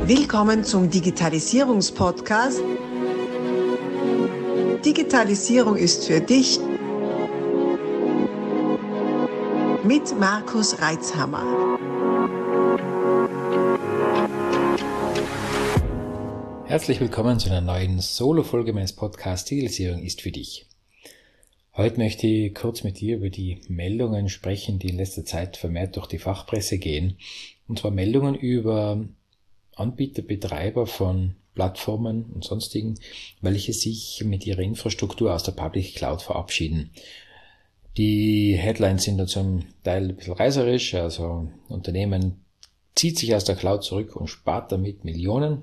Willkommen zum Digitalisierungspodcast. Digitalisierung ist für dich mit Markus Reitzhammer. Herzlich willkommen zu einer neuen Solo-Folge meines Podcasts Digitalisierung ist für dich. Heute möchte ich kurz mit dir über die Meldungen sprechen, die in letzter Zeit vermehrt durch die Fachpresse gehen. Und zwar Meldungen über Anbieter, Betreiber von Plattformen und sonstigen, welche sich mit ihrer Infrastruktur aus der Public Cloud verabschieden. Die Headlines sind da zum Teil ein bisschen reißerisch, also Unternehmen zieht sich aus der Cloud zurück und spart damit Millionen.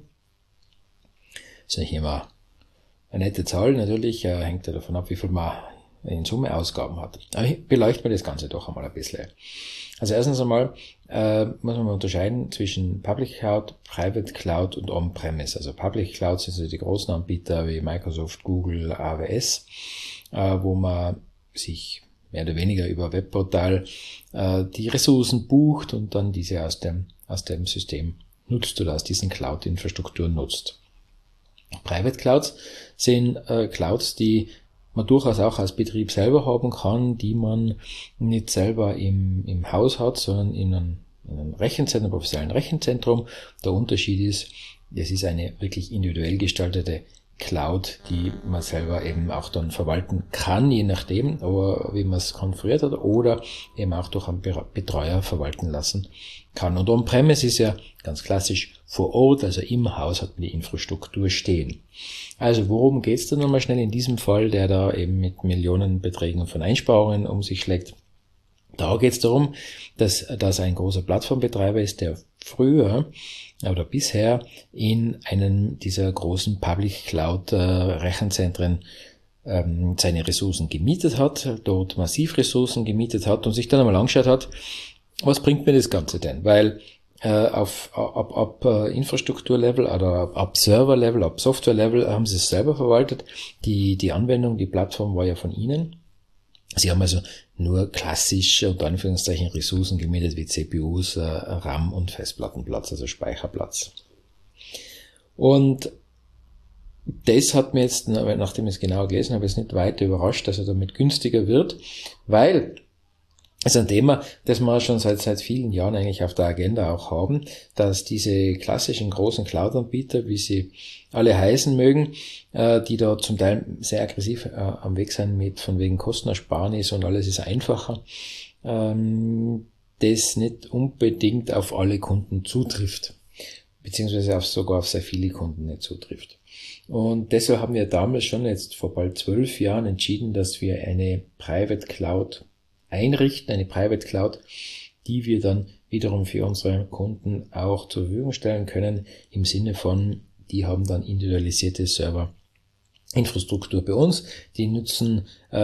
Das ist nicht immer eine nette Zahl, natürlich hängt ja davon ab, wie viel man in Summe Ausgaben hat. Aber beleuchten wir das Ganze doch einmal ein bisschen. Also erstens einmal muss man unterscheiden zwischen Public Cloud, Private Cloud und On-Premise. Also Public Cloud sind so die großen Anbieter wie Microsoft, Google, AWS, wo man sich mehr oder weniger über Webportal die Ressourcen bucht und dann diese aus dem System nutzt oder aus diesen Cloud-Infrastrukturen nutzt. Private Clouds sind Clouds, die man durchaus auch als Betrieb selber haben kann, die man nicht selber im Haus hat, sondern in einem Rechenzentrum, professionellen Rechenzentrum. Der Unterschied ist, es ist eine wirklich individuell gestaltete Cloud, die man selber eben auch dann verwalten kann, je nachdem, wie man es konfiguriert hat, oder eben auch durch einen Betreuer verwalten lassen kann. Und On-Premise ist ja ganz klassisch vor Ort, also im Haus hat man die Infrastruktur stehen. Also worum geht's da nochmal schnell in diesem Fall, der da eben mit Millionenbeträgen von Einsparungen um sich schlägt? Da geht's darum, dass das ein großer Plattformbetreiber ist, der früher oder bisher in einem dieser großen Public Cloud Rechenzentren seine Ressourcen gemietet hat, dort massiv Ressourcen gemietet hat und sich dann einmal angeschaut hat, was bringt mir das Ganze denn? Weil ab Infrastrukturlevel oder ab Serverlevel, ab Softwarelevel haben sie es selber verwaltet. Die Anwendung, die Plattform war ja von ihnen. Sie haben also nur klassisch unter Anführungszeichen Ressourcen gemietet wie CPUs, RAM und Festplattenplatz, also Speicherplatz. Und das hat mir jetzt, nachdem ich es genau gelesen habe, jetzt nicht weiter überrascht, dass er damit günstiger wird, weil es ist ein Thema, das wir schon seit vielen Jahren eigentlich auf der Agenda auch haben, dass diese klassischen großen Cloud-Anbieter, wie sie alle heißen mögen, die da zum Teil sehr aggressiv am Weg sind mit von wegen Kostenersparnis und alles ist einfacher, das nicht unbedingt auf alle Kunden zutrifft, beziehungsweise sogar auf sehr viele Kunden nicht zutrifft. Und deshalb haben wir damals schon jetzt vor bald 12 Jahren entschieden, dass wir eine Private Cloud einrichten, eine Private Cloud, die wir dann wiederum für unsere Kunden auch zur Verfügung stellen können, im Sinne von, die haben dann individualisierte Serverinfrastruktur bei uns, die nutzen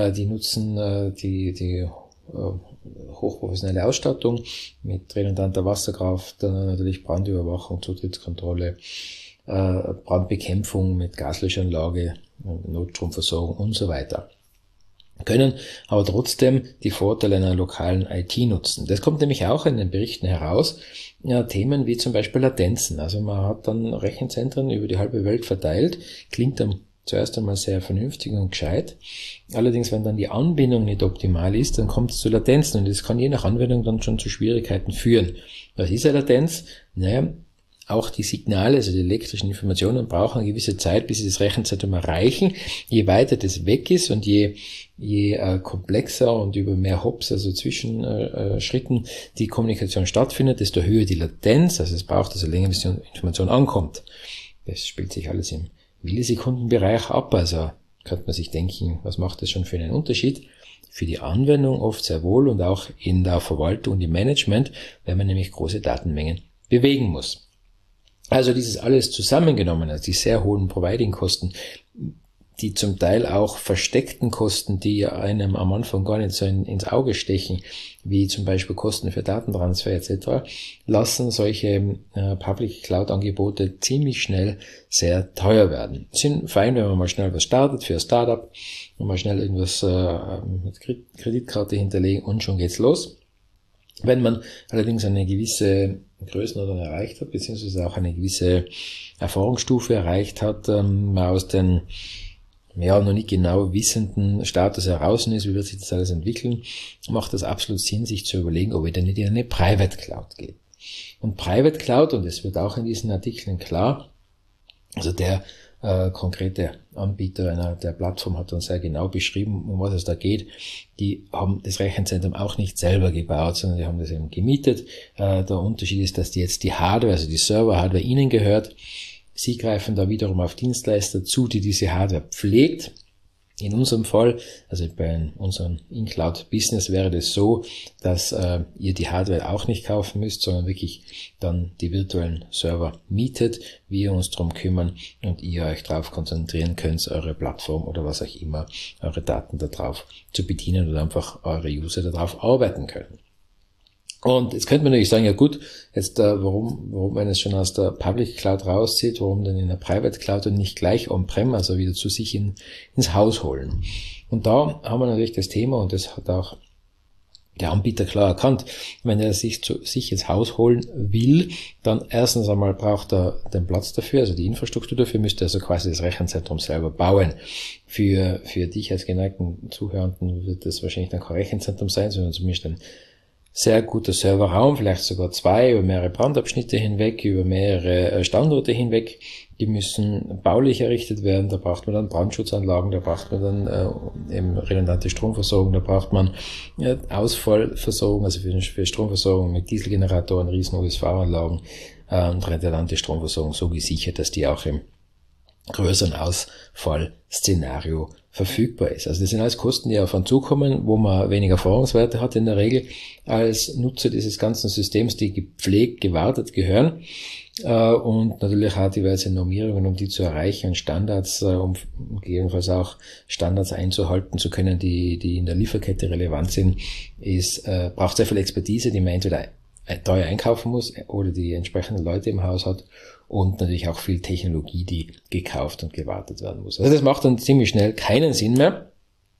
die hochprofessionelle Ausstattung mit redundanter Wasserkraft, dann natürlich Brandüberwachung, Zutrittskontrolle, Brandbekämpfung mit Gaslöschanlage, Notstromversorgung und so weiter. Können aber trotzdem die Vorteile einer lokalen IT nutzen. Das kommt nämlich auch in den Berichten heraus, Themen wie zum Beispiel Latenzen. Also man hat dann Rechenzentren über die halbe Welt verteilt, klingt dann zuerst einmal sehr vernünftig und gescheit. Allerdings, wenn dann die Anbindung nicht optimal ist, dann kommt es zu Latenzen und das kann je nach Anwendung dann schon zu Schwierigkeiten führen. Was ist eine Latenz? Naja, auch die Signale, also die elektrischen Informationen brauchen eine gewisse Zeit, bis sie das Rechenzentrum erreichen. Je weiter das weg ist und je komplexer und über mehr Hops, also Zwischenschritten, die Kommunikation stattfindet, desto höher die Latenz, also es braucht also länger, bis die Information ankommt. Das spielt sich alles im Millisekundenbereich ab, also könnte man sich denken, was macht das schon für einen Unterschied? Für die Anwendung oft sehr wohl und auch in der Verwaltung und im Management, wenn man nämlich große Datenmengen bewegen muss. Also dieses alles zusammengenommen, also die sehr hohen Providing-Kosten, die zum Teil auch versteckten Kosten, die einem am Anfang gar nicht so ins Auge stechen, wie zum Beispiel Kosten für Datentransfer etc., lassen solche Public Cloud-Angebote ziemlich schnell sehr teuer werden. Sind fein, wenn man mal schnell was startet für ein Startup, und mal schnell irgendwas mit Kreditkarte hinterlegen und schon geht's los. Wenn man allerdings eine gewisse Größenordnung erreicht hat, beziehungsweise auch eine gewisse Erfahrungsstufe erreicht hat, man aus den noch nicht genau wissenden Status heraus ist, wie wird sich das alles entwickeln, macht das absolut Sinn, sich zu überlegen, ob ich denn nicht in eine Private Cloud gehe. Und Private Cloud, und das wird auch in diesen Artikeln klar, also der konkrete Anbieter der Plattform hat uns sehr genau beschrieben, um was es da geht. Die haben das Rechenzentrum auch nicht selber gebaut, sondern die haben das eben gemietet. Der Unterschied ist, dass die jetzt die Hardware, also die Server-Hardware ihnen gehört. Sie greifen da wiederum auf Dienstleister zu, die diese Hardware pflegt. In unserem Fall, also bei unserem In-Cloud-Business wäre das so, dass ihr die Hardware auch nicht kaufen müsst, sondern wirklich dann die virtuellen Server mietet, wir uns darum kümmern und ihr euch darauf konzentrieren könnt, eure Plattform oder was auch immer, eure Daten da drauf zu bedienen oder einfach eure User darauf arbeiten können. Und jetzt könnte man natürlich sagen, ja gut, jetzt warum man es schon aus der Public Cloud rauszieht, warum dann in der Private Cloud und nicht gleich on-prem, also wieder zu sich ins Haus holen. Und da haben wir natürlich das Thema, und das hat auch der Anbieter klar erkannt, wenn er sich ins Haus holen will, dann erstens einmal braucht er den Platz dafür, also die Infrastruktur dafür, müsste also quasi das Rechenzentrum selber bauen. Für dich als geneigten Zuhörenden wird das wahrscheinlich dann kein Rechenzentrum sein, sondern zumindest ein sehr guter Serverraum, vielleicht sogar 2, über mehrere Brandabschnitte hinweg, über mehrere Standorte hinweg. Die müssen baulich errichtet werden, da braucht man dann Brandschutzanlagen, da braucht man dann eben redundante Stromversorgung, da braucht man Ausfallversorgung, also für Stromversorgung mit Dieselgeneratoren, riesen USV-Anlagen und redundante Stromversorgung so gesichert, dass die auch im größeren Ausfallszenario verfügbar ist. Also das sind alles Kosten, die auf einen zukommen, wo man weniger Erfahrungswerte hat in der Regel als Nutzer dieses ganzen Systems, die gepflegt, gewartet gehören und natürlich auch diverse Normierungen, um die zu erreichen und Standards, um gegebenenfalls auch Standards einzuhalten zu können, die in der Lieferkette relevant sind, braucht sehr viel Expertise, die man entweder teuer einkaufen muss oder die entsprechenden Leute im Haus hat. Und natürlich auch viel Technologie, die gekauft und gewartet werden muss. Also das macht dann ziemlich schnell keinen Sinn mehr.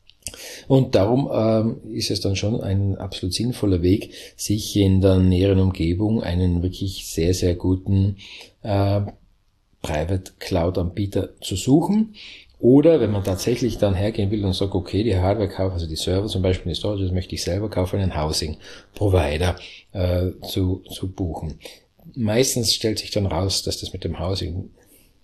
Und darum ist es dann schon ein absolut sinnvoller Weg, sich in der näheren Umgebung einen wirklich sehr, sehr guten Private Cloud Anbieter zu suchen. Oder wenn man tatsächlich dann hergehen will und sagt, okay, die Hardware kaufe, also die Server zum Beispiel, die Storage, das möchte ich selber kaufen, einen Housing Provider zu buchen. Meistens stellt sich dann raus, dass das mit dem Housing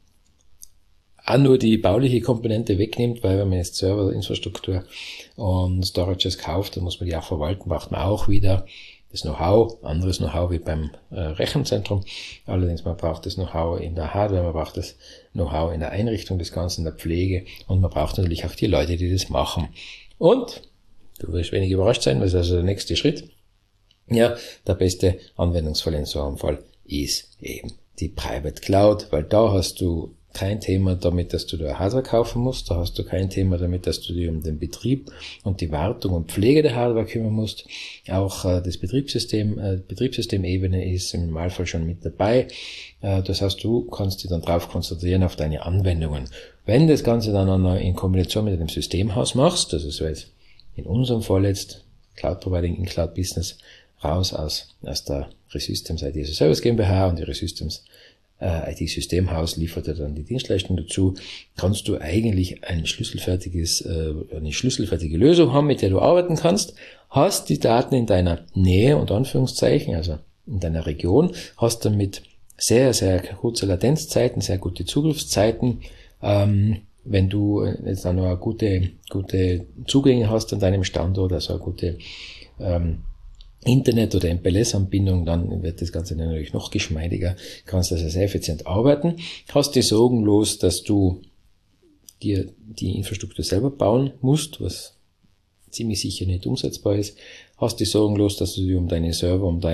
auch nur die bauliche Komponente wegnimmt, weil wenn man jetzt Serverinfrastruktur und Storages kauft, dann muss man die auch verwalten, braucht man auch wieder das Know-how, anderes Know-how wie beim Rechenzentrum. Allerdings man braucht das Know-how in der Hardware, man braucht das Know-how in der Einrichtung des Ganzen, in der Pflege und man braucht natürlich auch die Leute, die das machen. Und du wirst wenig überrascht sein, was ist also der nächste Schritt? Ja, der beste Anwendungsfall in so einem Fall ist eben die Private Cloud, weil da hast du kein Thema damit, dass du da Hardware kaufen musst, da hast du kein Thema damit, dass du dich um den Betrieb und die Wartung und Pflege der Hardware kümmern musst. Auch das Betriebssystemebene ist im Normalfall schon mit dabei. Das heißt, du kannst dich dann drauf konzentrieren auf deine Anwendungen. Wenn das Ganze dann in Kombination mit einem Systemhaus machst, das ist so jetzt in unserem Fall jetzt Cloud Providing in Cloud Business raus aus der Resystems IT as a Service GmbH und die Resystems IT-Systemhaus liefert dann die Dienstleistung dazu, kannst du eigentlich eine schlüsselfertige Lösung haben, mit der du arbeiten kannst, hast die Daten in deiner Nähe und Anführungszeichen, also in deiner Region, hast damit sehr, sehr kurze Latenzzeiten, sehr gute Zugriffszeiten, wenn du jetzt dann noch eine gute Zugänge hast an deinem Standort, also eine gute Internet- oder MPLS-Anbindung, dann wird das Ganze natürlich noch geschmeidiger, kannst also sehr effizient arbeiten, hast die Sorgen los, dass du dir die Infrastruktur selber bauen musst, was ziemlich sicher nicht umsetzbar ist, hast die Sorgen los, dass du dir um deine Server, um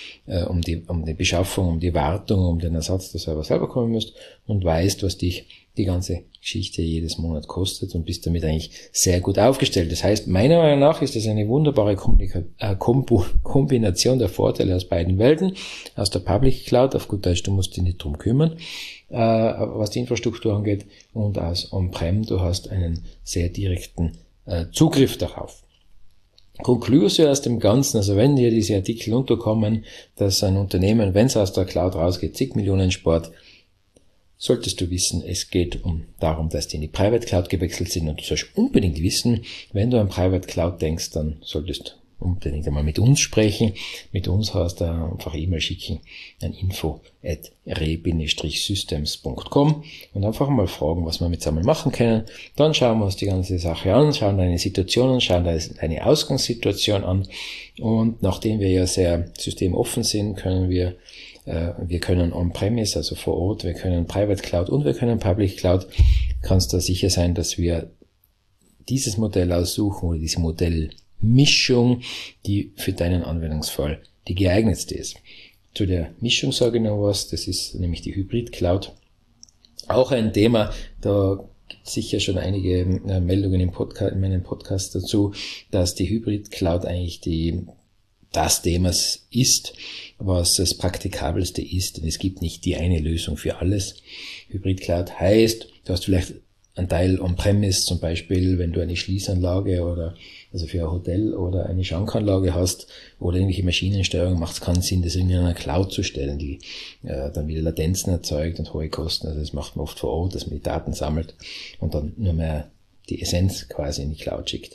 die Beschaffung, um die Wartung, um den Ersatz der Server selber kommen musst und weißt, was dich die ganze Geschichte jedes Monat kostet und bist damit eigentlich sehr gut aufgestellt. Das heißt, meiner Meinung nach ist das eine wunderbare Kombination der Vorteile aus beiden Welten. Aus der Public Cloud, auf gut Deutsch, du musst dich nicht drum kümmern, was die Infrastruktur angeht, und aus On-Prem, du hast einen sehr direkten Zugriff darauf. Konklusio aus dem Ganzen, also wenn dir diese Artikel unterkommen, dass ein Unternehmen, wenn es aus der Cloud rausgeht, zig Millionen spart, solltest du wissen, es geht darum, dass die in die Private Cloud gewechselt sind, und du sollst unbedingt wissen, wenn du an Private Cloud denkst, dann solltest du unbedingt einmal mit uns sprechen. Mit uns hast du einfach E-Mail schicken an info@re-systems.com und einfach mal fragen, was wir mit zusammen machen können. Dann schauen wir uns die ganze Sache an, schauen deine Situation an, schauen deine Ausgangssituation an, und nachdem wir ja sehr systemoffen sind, können wir können On-Premise, also vor Ort, wir können Private Cloud und wir können Public Cloud. Kannst du sicher sein, dass wir dieses Modell aussuchen oder diese Modellmischung, die für deinen Anwendungsfall die geeignetste ist. Zu der Mischung sage ich noch was, das ist nämlich die Hybrid Cloud. Auch ein Thema, da gibt es sicher schon einige Meldungen in meinem Podcast dazu, dass die Hybrid Cloud eigentlich das Thema ist, was das Praktikabelste ist, denn es gibt nicht die eine Lösung für alles. Hybrid Cloud heißt, du hast vielleicht einen Teil On-Premise, zum Beispiel, wenn du eine Schließanlage also für ein Hotel oder eine Schankanlage hast oder irgendwelche Maschinensteuerung, macht es keinen Sinn, das in einer Cloud zu stellen, die dann wieder Latenzen erzeugt und hohe Kosten. Also das macht man oft vor Ort, dass man die Daten sammelt und dann nur mehr die Essenz quasi in die Cloud schickt.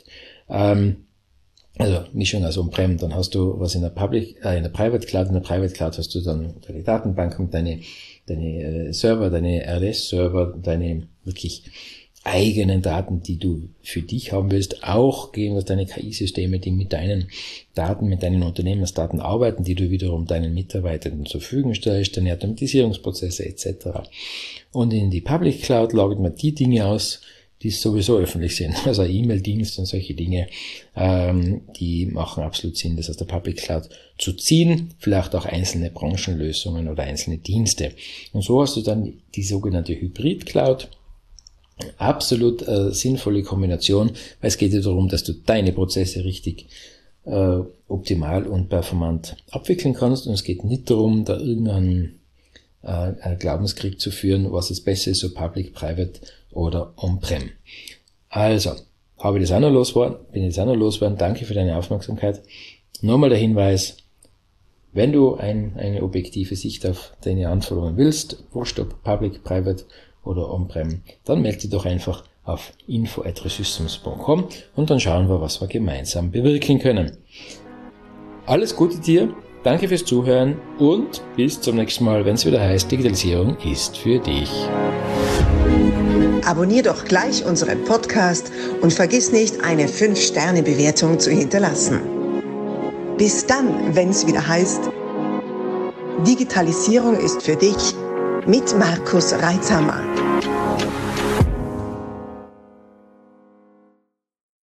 Also Mischung aus On-Prem, dann hast du was in der Private Cloud. In der Private Cloud hast du dann deine Datenbank und deine Server, deine RDS-Server, deine wirklich eigenen Daten, die du für dich haben willst. Auch gehen das deine KI-Systeme, die mit deinen Daten, mit deinen Unternehmensdaten arbeiten, die du wiederum deinen Mitarbeitern zur Verfügung stellst, deine Automatisierungsprozesse etc. Und in die Public Cloud lagert man die Dinge aus, die sowieso öffentlich sind, also E-Mail-Dienst und solche Dinge, die machen absolut Sinn, das aus der Public Cloud zu ziehen, vielleicht auch einzelne Branchenlösungen oder einzelne Dienste. Und so hast du dann die sogenannte Hybrid Cloud, absolut sinnvolle Kombination, weil es geht ja darum, dass du deine Prozesse richtig optimal und performant abwickeln kannst, und es geht nicht darum, da irgendeinen Glaubenskrieg zu führen, was ist besser ist, so Public, Private oder On-Prem. Also, bin jetzt auch noch losgeworden. Danke für deine Aufmerksamkeit. Nochmal der Hinweis, wenn du eine objektive Sicht auf deine Anforderungen willst, wurscht ob Public, Private oder On-Prem, dann melde dich doch einfach auf info@resystems.com und dann schauen wir, was wir gemeinsam bewirken können. Alles Gute dir, danke fürs Zuhören und bis zum nächsten Mal, wenn es wieder heißt, Digitalisierung ist für dich. Abonnier doch gleich unseren Podcast und vergiss nicht, eine 5-Sterne-Bewertung zu hinterlassen. Bis dann, wenn es wieder heißt, Digitalisierung ist für dich mit Markus Reitzhammer.